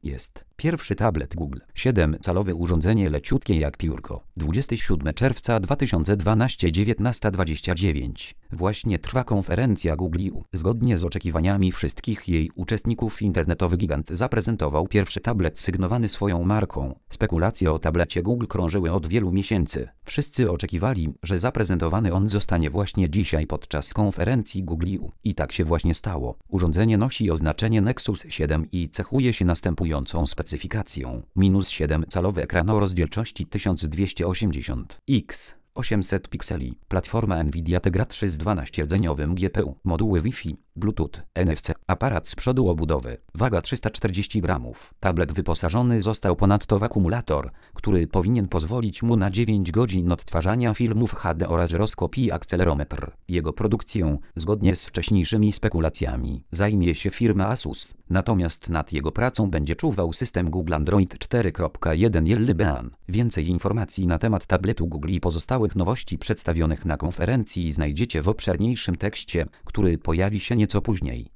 jest. Pierwszy tablet Google. 7-calowe urządzenie leciutkie jak piórko. 27 czerwca 2012 19:29. Właśnie trwa konferencja Google I.O. Zgodnie z oczekiwaniami wszystkich jej uczestników internetowy gigant zaprezentował pierwszy tablet sygnowany swoją marką. Spekulacje o tablecie Google krążyły od wielu miesięcy. Wszyscy oczekiwali, że zaprezentowany on zostanie właśnie dzisiaj podczas konferencji Google I.O. I tak się właśnie stało. Urządzenie nosi oznaczenie Nexus 7 i cechuje się następującą specyfikacją. -7-calowy ekran o rozdzielczości 1280x. 800 pikseli. Platforma Nvidia Tegra 3 z 12-rdzeniowym GPU. Moduły Wi-Fi, Bluetooth, NFC. Aparat z przodu obudowy. Waga 340 gramów. Tablet wyposażony został ponadto w akumulator, który powinien pozwolić mu na 9 godzin odtwarzania filmów HD oraz żyroskop i akcelerometr. Jego produkcją, zgodnie z wcześniejszymi spekulacjami, zajmie się firma Asus. Natomiast nad jego pracą będzie czuwał system Google Android 4.1 Jellybean. Więcej informacji na temat tabletu Google i pozostałych nowości przedstawionych na konferencji znajdziecie w obszerniejszym tekście, który pojawi się nieco później.